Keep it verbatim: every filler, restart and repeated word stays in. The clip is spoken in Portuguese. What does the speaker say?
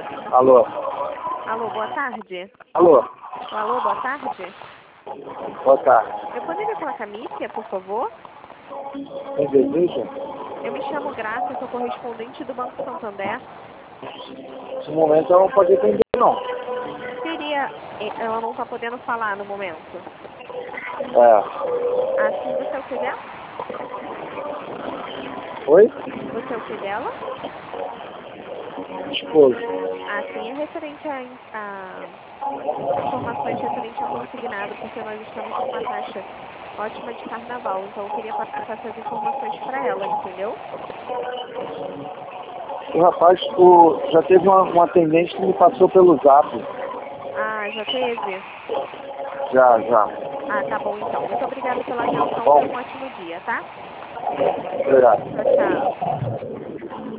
Alô? Alô, boa tarde. Alô? Alô, boa tarde. Boa tarde. Eu poderia falar com a Mícia, por favor? Quem deseja? Eu me chamo Graça, sou correspondente do Banco Santander. Nesse momento ela não pode atender, não. Seria... Ela não está podendo falar no momento. É. Assim, você é o que dela? Oi? Você é o que dela? Esposo. Assim, é referente a, a informações referentes ao consignado, porque nós estamos com uma taxa ótima de carnaval, então eu queria passar essas informações para ela, entendeu? O rapaz, o, já teve uma, uma atendente que me passou pelo zap. Ah, já teve? Já, já. Ah, tá bom então. Muito obrigada pela atenção, Bom. tenha um ótimo dia, tá? Obrigado. Tchau, tchau.